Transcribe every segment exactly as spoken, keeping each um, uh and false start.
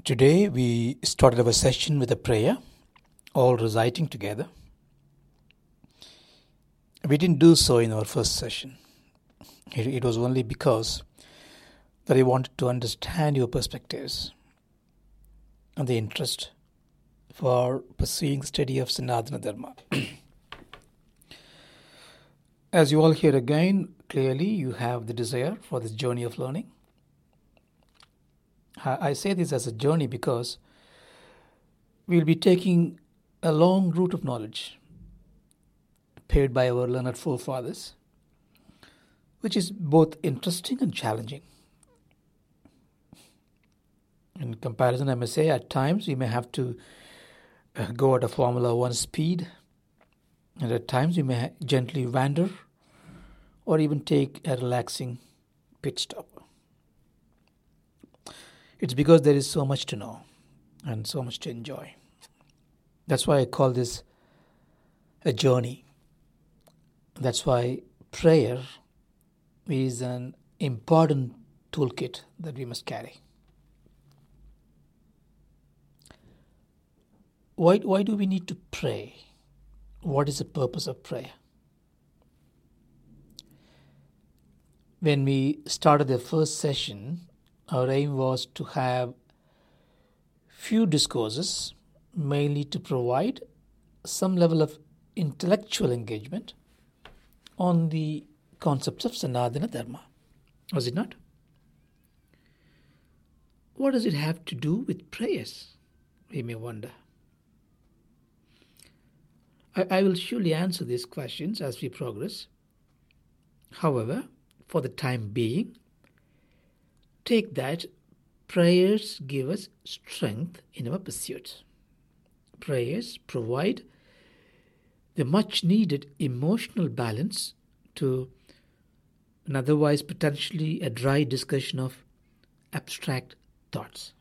Today we started our session with a prayer, all reciting together. We didn't do so in our first session. It, it was only because that I wanted to understand your perspectives and the interest for pursuing the study of Sanatana Dharma. As you all hear again, clearly you have the desire for this journey of learning. I say this as a journey because we'll be taking a long route of knowledge paved by our learned forefathers, which is both interesting and challenging. In comparison, I may say at times we may have to uh, go at a Formula One speed, and at times we may ha- gently wander or even take a relaxing pit stop. It's because there is so much to know and so much to enjoy. That's why I call this a journey. That's why prayer is an important toolkit that we must carry. Why, why do we need to pray? What is the purpose of prayer? When we started the first session, our aim was to have few discourses, mainly to provide some level of intellectual engagement on the concepts of Sanatana Dharma. Was it not? What does it have to do with prayers? We may wonder. I, I will surely answer these questions as we progress. However, for the time being, take that prayers give us strength in our pursuit. Prayers provide the much needed emotional balance to an otherwise potentially a dry discussion of abstract thoughts.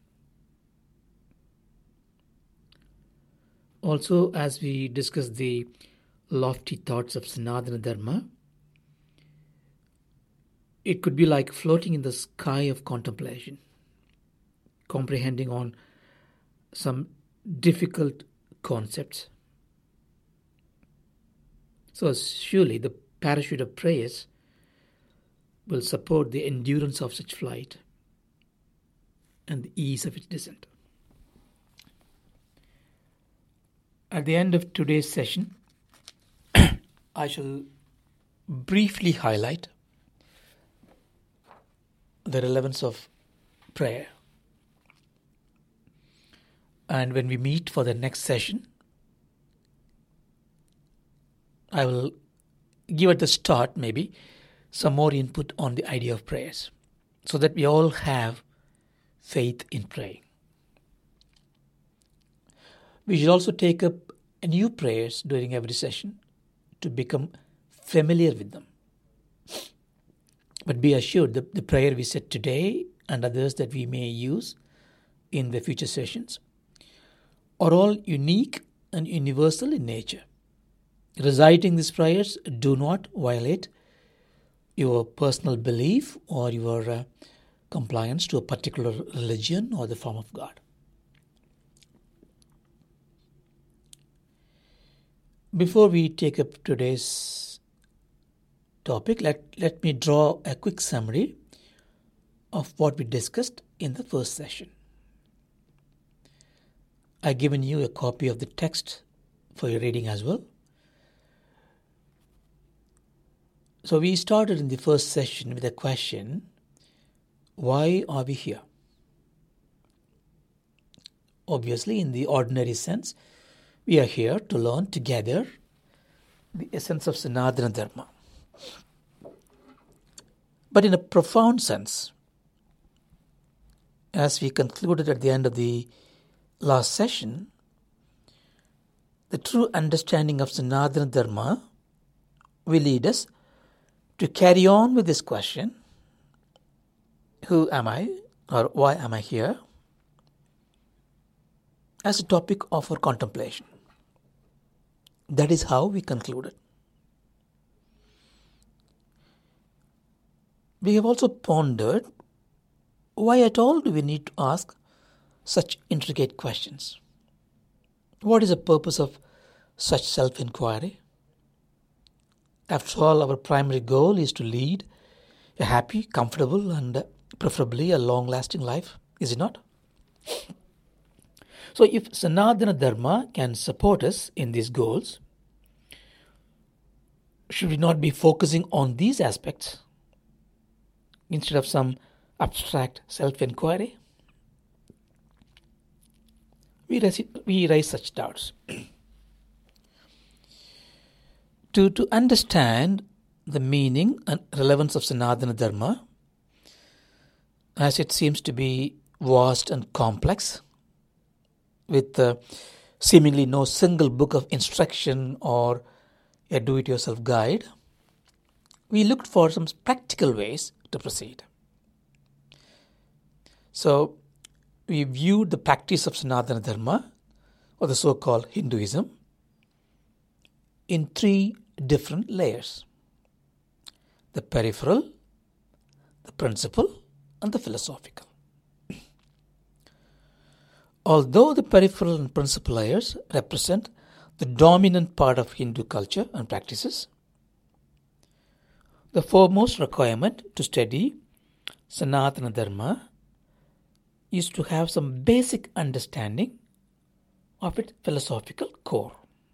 Also, as we discuss the lofty thoughts of Sanatana Dharma, it could be like floating in the sky of contemplation, comprehending on some difficult concepts. So surely the parachute of prayers will support the endurance of such flight and the ease of its descent. At the end of today's session, I shall briefly highlight the relevance of prayer. And when we meet for the next session, I will give at the start maybe some more input on the idea of prayers so that we all have faith in praying. We should also take up new prayers during every session to become familiar with them. But be assured that the prayer we said today and others that we may use in the future sessions are all unique and universal in nature. Reciting these prayers do not violate your personal belief or your uh, compliance to a particular religion or the form of God. Before we take up today's topic, let, let me draw a quick summary of what we discussed in the first session. I've given you a copy of the text for your reading as well. So we started in the first session with a question, why are we here? Obviously, in the ordinary sense, we are here to learn together the essence of Sanatana Dharma. But in a profound sense, as we concluded at the end of the last session, the true understanding of Sanatana Dharma will lead us to carry on with this question, who am I or why am I here, as a topic of our contemplation. That is how we concluded. We have also pondered why at all do we need to ask such intricate questions? What is the purpose of such self-inquiry? After all, our primary goal is to lead a happy, comfortable, and preferably a long-lasting life, is it not? So if Sanatana Dharma can support us in these goals, should we not be focusing on these aspects instead of some abstract self-inquiry? We raise, we raise such doubts. To, to understand the meaning and relevance of Sanatana Dharma, as it seems to be vast and complex, with uh, seemingly no single book of instruction or a do-it-yourself guide, we looked for some practical ways to proceed. So, we viewed the practice of Sanatana Dharma, or the so-called Hinduism, in three different layers: the peripheral, the principal, and the philosophical. Although the peripheral and principal layers represent the dominant part of Hindu culture and practices, the foremost requirement to study Sanatana Dharma is to have some basic understanding of its philosophical core.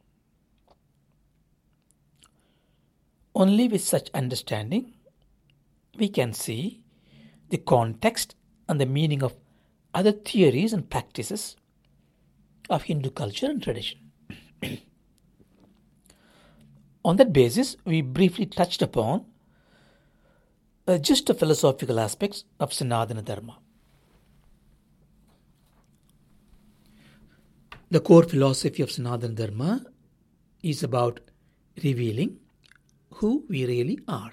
Only with such understanding we can see the context and the meaning of other theories and practices of Hindu culture and tradition. On that basis, we briefly touched upon uh, just the philosophical aspects of Sanatana Dharma. The core philosophy of Sanatana Dharma is about revealing who we really are.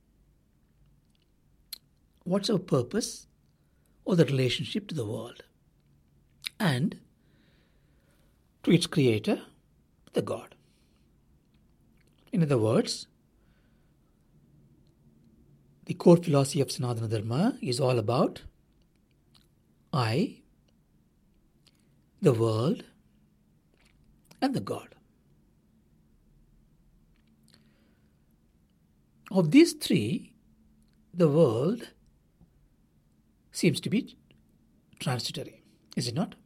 What's our purpose or the relationship to the world and to its creator, the God. In other words, the core philosophy of Sanatana Dharma is all about I, the world, and the God. Of these three, the world seems to be transitory, is it not?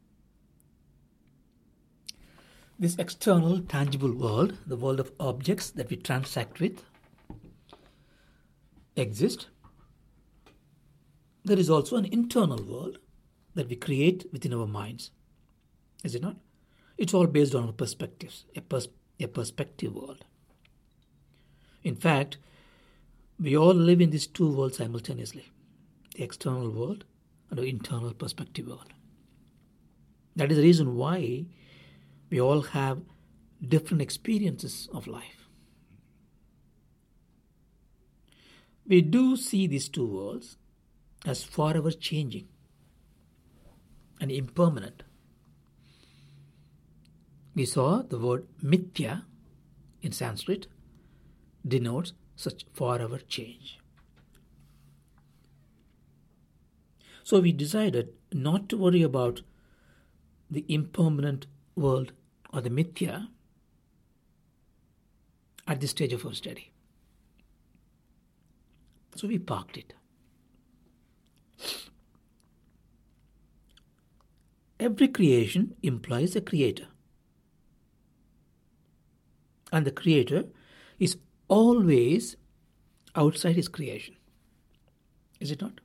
This external, tangible world, the world of objects that we transact with, exist. There is also an internal world that we create within our minds, is it not? It's all based on our perspectives, a, pers- a perspective world. In fact, we all live in these two worlds simultaneously, the external world and the internal perspective world. That is the reason why we all have different experiences of life. We do see these two worlds as forever changing and impermanent. We saw the word mithya in Sanskrit denotes such forever change. So we decided not to worry about the impermanent world or the mithya at this stage of our study. So we parked it. Every creation implies a creator. And the creator is always outside his creation. Is it not?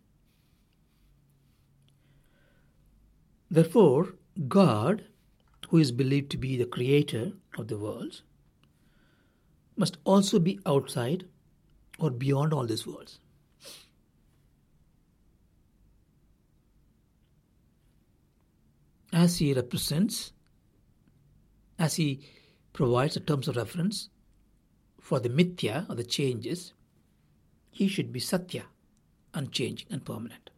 Therefore, God, who is believed to be the creator of the worlds, must also be outside or beyond all these worlds. As he represents, as he provides the terms of reference for the mithya or the changes, he should be satya, unchanging and permanent.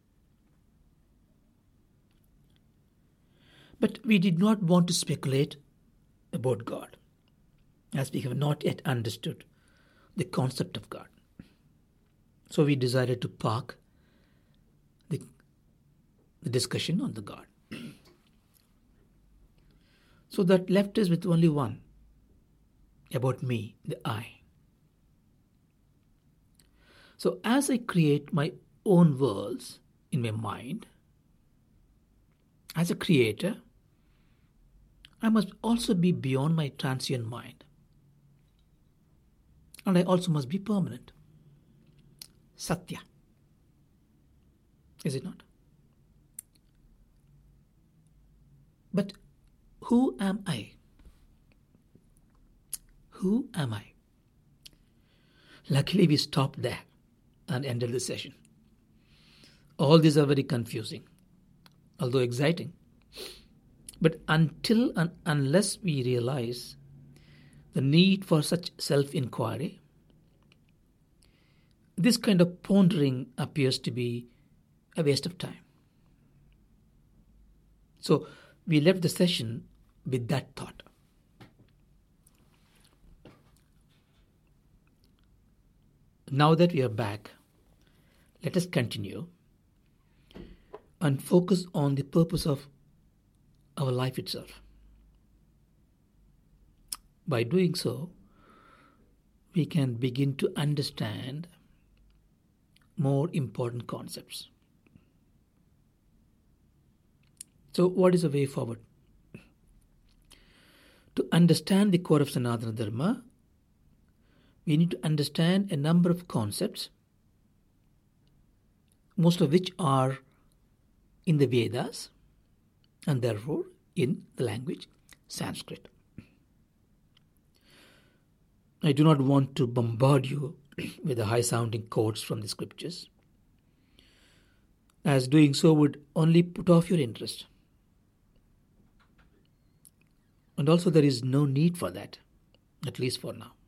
But we did not want to speculate about God, as we have not yet understood the concept of God. So we decided to park the, the discussion on the God. So that left us with only one, about me, the I. So as I create my own worlds in my mind, as a creator, I must also be beyond my transient mind. And I also must be permanent. Satya. Is it not? But who am I? Who am I? Luckily, we stopped there and ended the session. All these are very confusing, although exciting. But until and unless we realize the need for such self-inquiry, this kind of pondering appears to be a waste of time. So we left the session with that thought. Now that we are back, let us continue and focus on the purpose of our life itself. By doing so, we can begin to understand more important concepts. So, what is the way forward? To understand the core of Sanatana Dharma, we need to understand a number of concepts, most of which are in the Vedas and therefore in the language Sanskrit. I do not want to bombard you with the high-sounding quotes from the scriptures, as doing so would only put off your interest. And also there is no need for that, at least for now.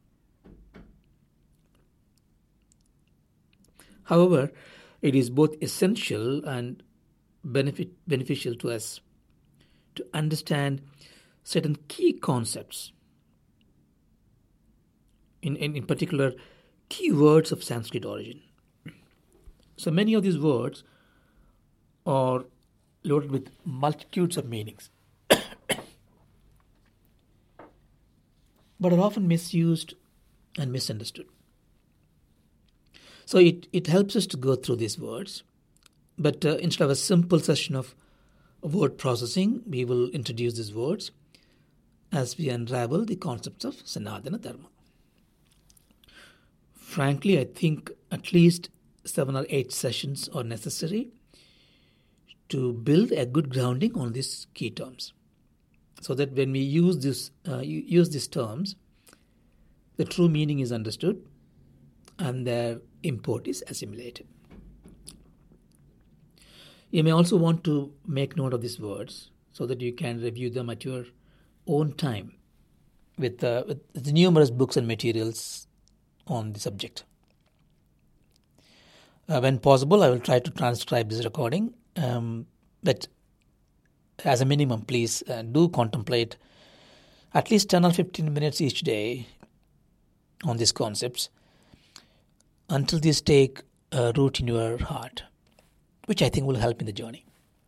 However, it is both essential and benefit, beneficial to us to understand certain key concepts, in, in, in particular, key words of Sanskrit origin. So many of these words are loaded with multitudes of meanings, but are often misused and misunderstood. So it, it helps us to go through these words, but uh, instead of a simple session of word processing, we will introduce these words as we unravel the concepts of Sanatana Dharma. Frankly, I think at least seven or eight sessions are necessary to build a good grounding on these key terms, so that when we use this uh, use these terms, the true meaning is understood and their import is assimilated. You may also want to make note of these words so that you can review them at your own time with, uh, with the numerous books and materials on the subject. Uh, when possible, I will try to transcribe this recording, um, but as a minimum, please uh, do contemplate at least ten or fifteen minutes each day on these concepts until these take uh, root in your heart, which I think will help in the journey.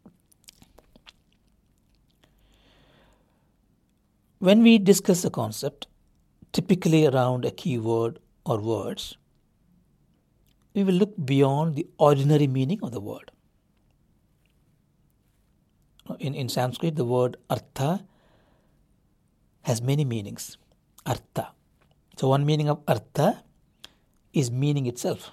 When we discuss a concept, typically around a key word or words, we will look beyond the ordinary meaning of the word. In, in Sanskrit, the word artha has many meanings. Artha. So one meaning of artha is meaning itself.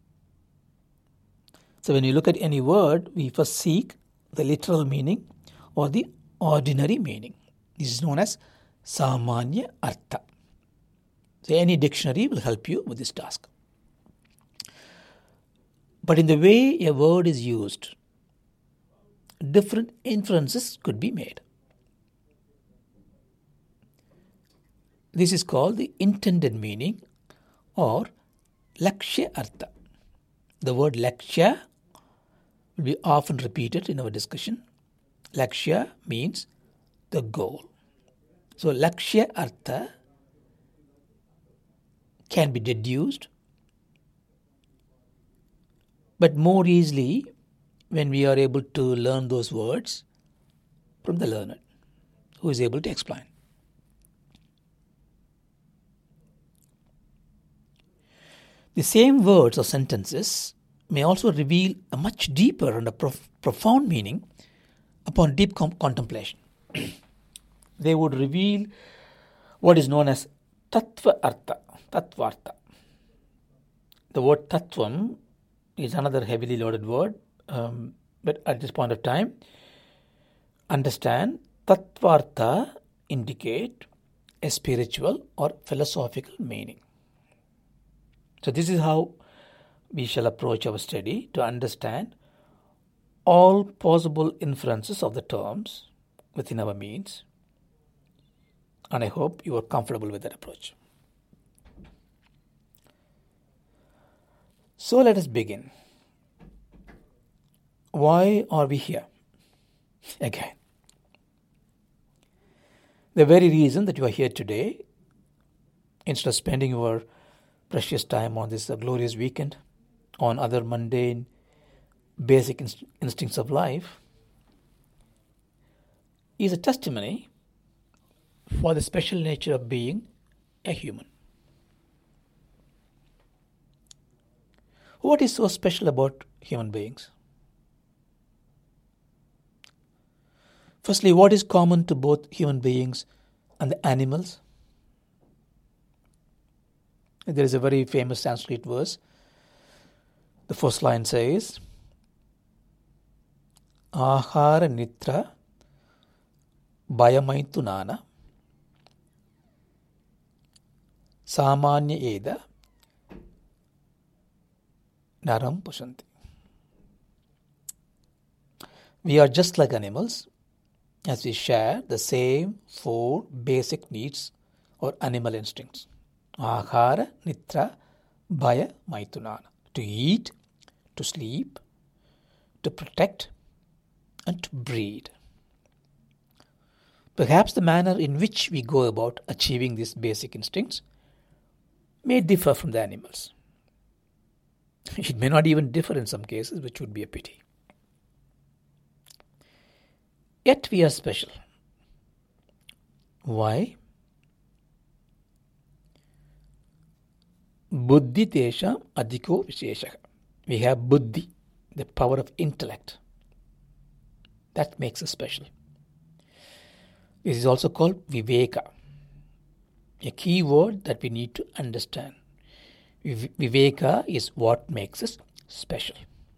So when you look at any word, we first seek the literal meaning or the ordinary meaning. This is known as samanya artha. So any dictionary will help you with this task. But in the way a word is used, different inferences could be made. This is called the intended meaning or lakshya artha. The word lakshya will be often repeated in our discussion. Lakshya means the goal. So lakshya artha can be deduced, but more easily when we are able to learn those words from the learned. who is able to explain. The same words or sentences may also reveal a much deeper and a prof- profound meaning upon deep com- contemplation. They would reveal what is known as tattva artha, tattvartha. The word tattvam is another heavily loaded word, um, but at this point of time, understand tattvartha indicate a spiritual or philosophical meaning. So this is how we shall approach our study to understand all possible inferences of the terms within our means. And I hope you are comfortable with that approach. So let us begin. Why are we here? Again, the very reason that you are here today, instead of spending your precious time on this uh, glorious weekend, on other mundane, basic inst- instincts of life, is a testimony for the special nature of being a human. What is so special about human beings? Firstly, what is common to both human beings and the animals? There is a very famous Sanskrit verse. The first line says, Ahara nitra bayamaitunana samanya eda naram pushanti. We are just like animals as we share the same four basic needs or animal instincts. Ahara, nitra, bhaya, maitunana. To eat, to sleep, to protect, and to breed. Perhaps the manner in which we go about achieving these basic instincts may differ from the animals. It may not even differ in some cases, which would be a pity. Yet we are special. Why? Buddhi tesham adhiko visheshaha. We have buddhi, the power of intellect. That makes us special. This is also called viveka, a key word that we need to understand. Viveka is what makes us special.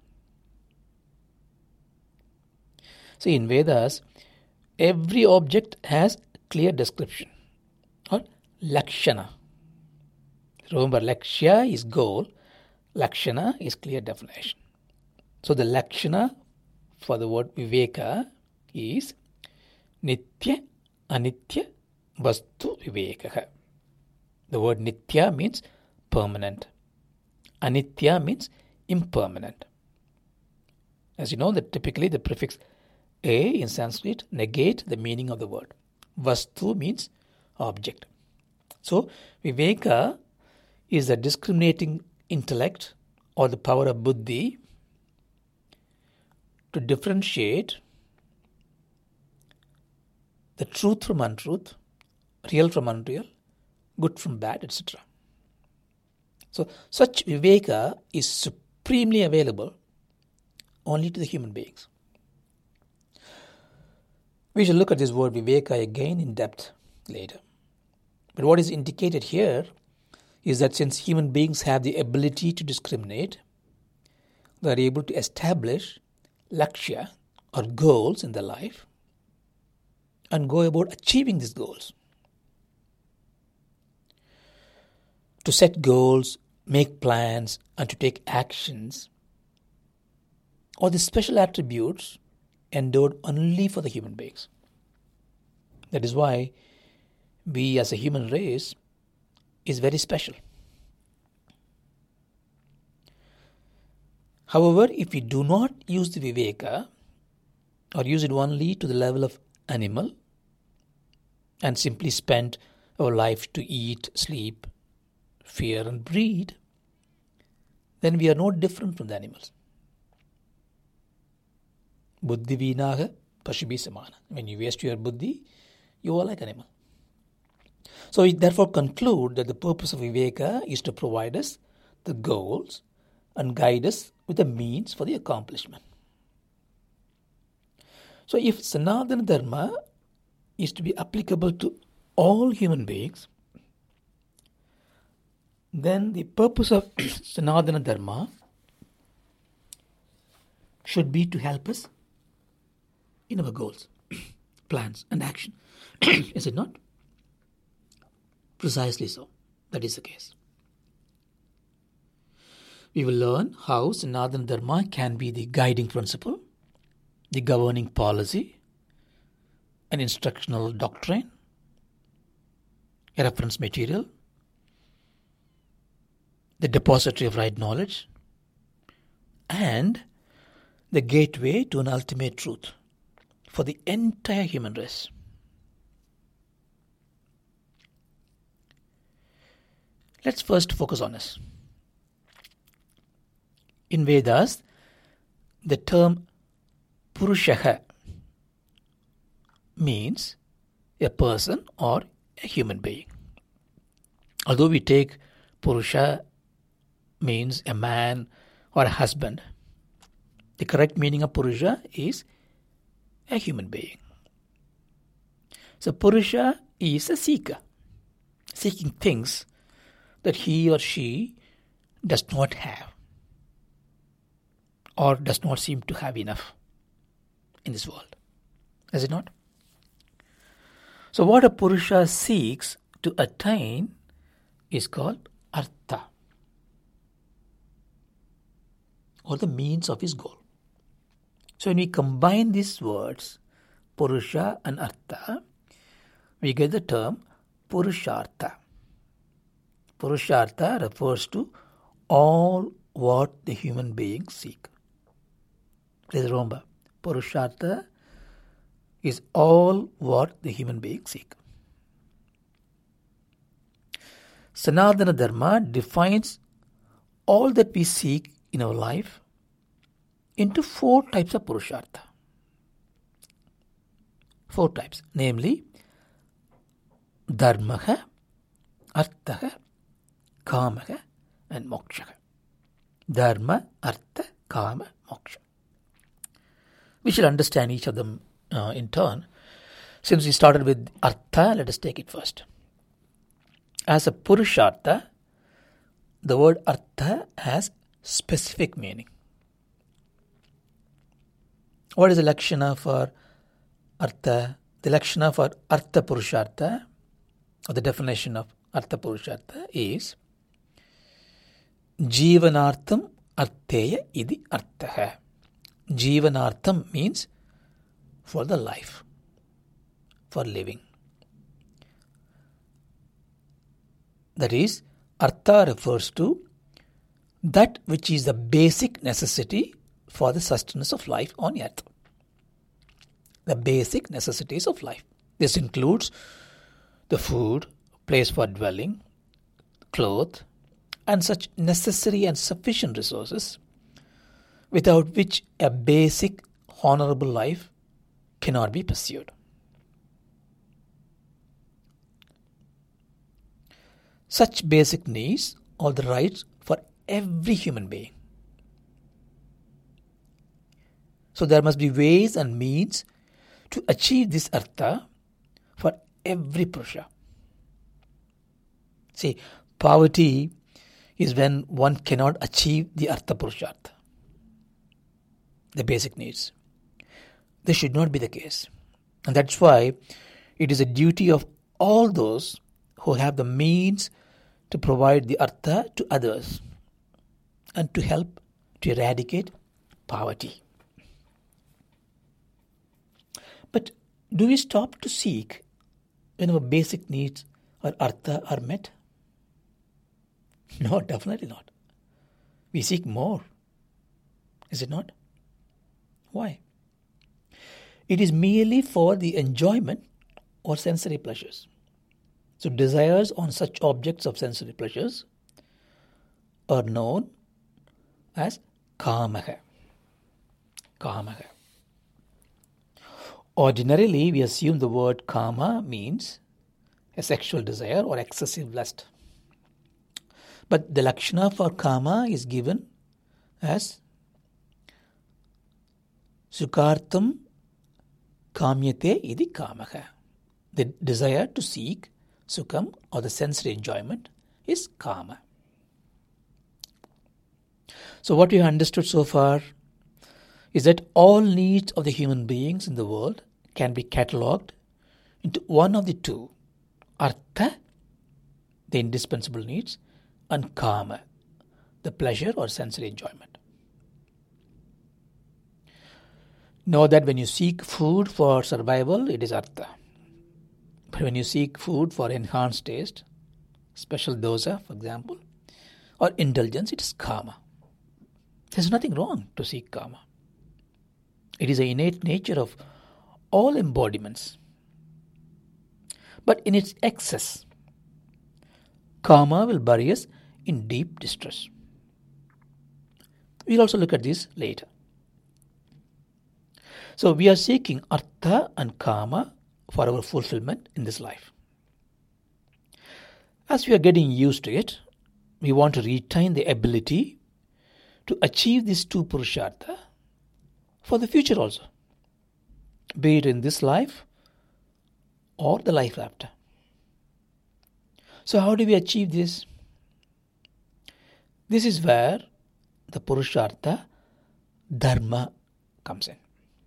So in Vedas, every object has clear description or lakshana. Remember, lakshya is goal, lakshana is clear definition. So the lakshana for the word viveka is nitya, anitya, vastu vivekaha. The word nitya means permanent. Anitya means impermanent. As you know, that typically the prefix a in Sanskrit negate the meaning of the word. Vastu means object. So viveka is the discriminating intellect or the power of buddhi to differentiate the truth from untruth, real from unreal, good from bad, et cetera. So such viveka is supremely available only to the human beings. We shall look at this word viveka again in depth later. But what is indicated here is that since human beings have the ability to discriminate, they are able to establish lakshya or goals in their life and go about achieving these goals. To set goals, make plans, and to take actions are the special attributes endowed only for the human beings. That is why we as a human race is very special. However, if we do not use the viveka or use it only to the level of animal and simply spend our life to eat, sleep, fear and breed, then we are no different from the animals. Buddhi vinaha pashubi samana. When you waste your buddhi, you are like animal. So we therefore conclude that the purpose of Viveka is to provide us the goals and guide us with the means for the accomplishment. So if Sanatana Dharma is to be applicable to all human beings, then the purpose of Sanatana Dharma should be to help us in our goals, plans and action. Is it not? Precisely so. That is the case. We will learn how Sanatana Dharma can be the guiding principle, the governing policy, an instructional doctrine, a reference material, the depository of right knowledge, and the gateway to an ultimate truth for the entire human race. Let's first focus on this. In Vedas, the term Purushaha means a person or a human being. Although we take Purusha means a man or a husband, the correct meaning of Purusha is a human being. So Purusha is a seeker, seeking things that he or she does not have or does not seem to have enough in this world. Is it not? So what a Purusha seeks to attain is called Artha, or the means of his goal. So when we combine these words, Purusha and Artha, we get the term Purushartha. Purushartha refers to all what the human beings seek. Please remember, Purushartha is all what the human beings seek. Sanatana Dharma defines all that we seek in our life into four types of Purushartha. Four types, namely Dharmaha, Arthaha, Kamaha and Mokshaha. Dharma, Artha, Kama, Moksha. We shall understand each of them uh, in turn. Since we started with Artha, let us take it first. As a Purushartha, the word Artha has specific meaning. What is the Lakshana for Artha? The Lakshana for Artha Purushartha, or the definition of Artha Purushartha, is Jivanartham Artheya idi Arthaha. Jivanartham means for the life, for living. That is, Artha refers to that which is the basic necessity for the sustenance of life on earth. The basic necessities of life. This includes the food, place for dwelling, clothes, and such necessary and sufficient resources without which a basic, honorable life cannot be pursued. Such basic needs are the rights for every human being. So there must be ways and means to achieve this Artha for every Purusha. See, poverty is when one cannot achieve the Artha Purushartha, the basic needs. This should not be the case. And that's why it is a duty of all those who have the means to provide the Artha to others and to help to eradicate poverty. But do we stop to seek when our basic needs or Artha are met? No, definitely not. We seek more. Is it not? Why? It is merely for the enjoyment or sensory pleasures. So desires on such objects of sensory pleasures are known as Kamaha. Kamaha. Ordinarily, we assume the word kama means a sexual desire or excessive lust. But the lakshana for kama is given as sukartam kamyate idi kamaha. The desire to seek sukham or the sensory enjoyment is kama. So what we have understood so far is that all needs of the human beings in the world can be catalogued into one of the two, artha, the indispensable needs, and kama, the pleasure or sensory enjoyment. Know that when you seek food for survival, it is artha. But when you seek food for enhanced taste, special dosa, for example, or indulgence, it is kama. There's nothing wrong to seek kama. It is the innate nature of all embodiments. But in its excess, kama will bury us in deep distress. We'll also look at this later. So we are seeking artha and kama for our fulfillment in this life. As we are getting used to it, we want to retain the ability to achieve these two purushartha for the future also, be it in this life or the life after. So how do we achieve this? This is where the purushartha dharma comes in.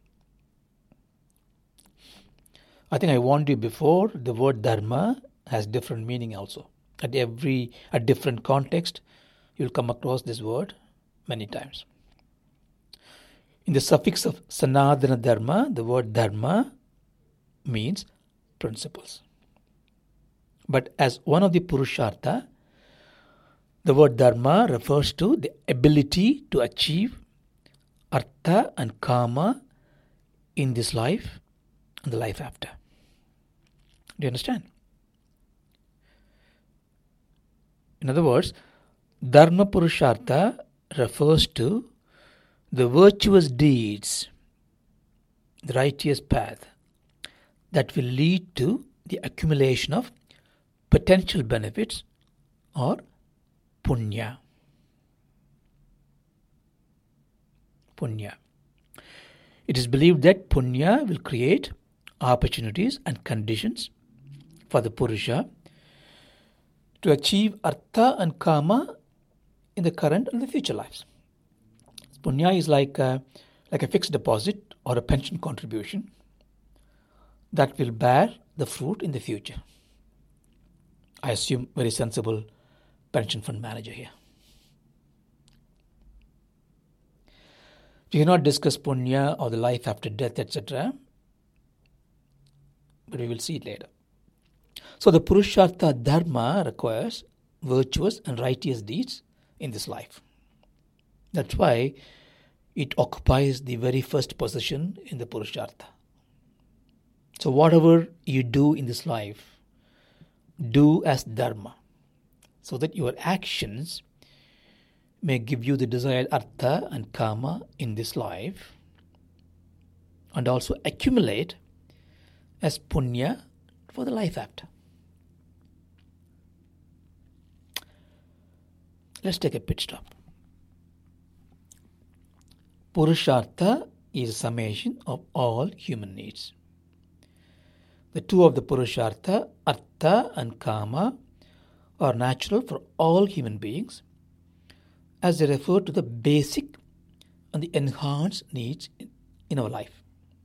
I think I warned you before, the word dharma has different meaning also. At every, at different context, you'll come across this word many times. In the suffix of sanadana dharma, the word dharma means principles. But as one of the purushartha, the word dharma refers to the ability to achieve artha and kama in this life and the life after. Do you understand? In other words, dharma purushartha refers to the virtuous deeds, the righteous path that will lead to the accumulation of potential benefits or punya. Punya. It is believed that punya will create opportunities and conditions for the Purusha to achieve artha and kama in the current and the future lives. Punya is like a, like a fixed deposit or a pension contribution that will bear the fruit in the future. I assume very sensible pension fund manager here. We cannot discuss punya or the life after death, et cetera. But we will see it later. So the Purushartha Dharma requires virtuous and righteous deeds in this life. That's why it occupies the very first position in the Purushartha. So whatever you do in this life, do as Dharma, so that your actions may give you the desired artha and kama in this life, and also accumulate as punya for the life after. Let's take a pit stop. Purushartha is a summation of all human needs. The two of the Purushartha, artha and kama, are natural for all human beings as they refer to the basic and the enhanced needs in, in our life.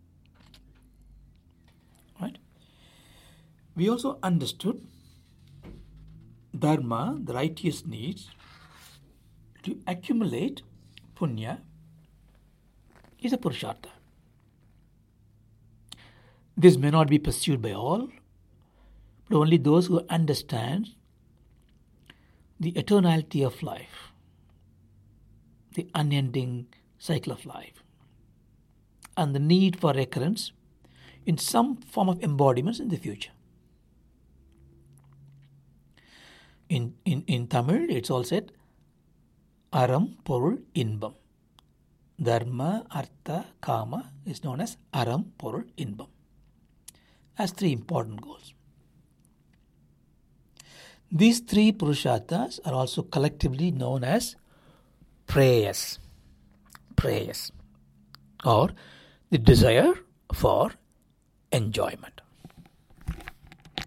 Right? We also understood dharma, the righteous needs, to accumulate punya is a purushartha. This may not be pursued by all, but only those who understand the eternality of life, the unending cycle of life, and the need for recurrence in some form of embodiments in the future. In, in, in Tamil, it's all said, Aram Porul Inbam. Dharma, Artha, Kama is known as Aram, Porul, Inbam. As three important goals. These three Purusharthas are also collectively known as prayers. Prayers. Or the desire for enjoyment.